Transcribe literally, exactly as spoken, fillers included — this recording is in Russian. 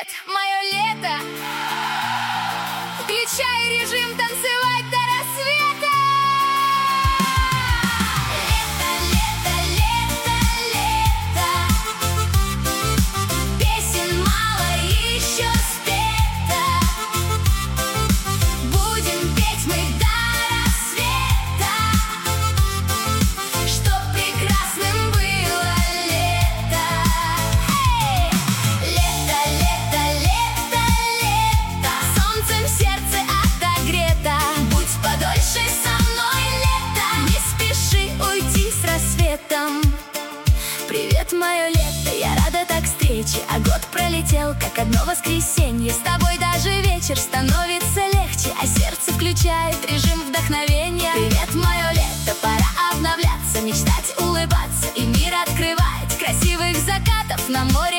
Привет, мое лето. Включай режим танцевать до рассвета. Лето, лето, лето, лето. Песен мало еще спета. Будем петь мы до рассвета, чтоб прекрасным было лето. Лето, лето, лето, лето. Солнцем сердце отогрето. Будь подольше со мной, лето. Не спеши уйти с рассветом. Привет, мое лето, я рада так встрече. А год пролетел, как одно воскресенье. С тобой даже вечер становится легче, а сердце включает режим вдохновения. Привет, мое лето, пора обновляться, мечтать, улыбаться и мир открывать. Красивых закатов на море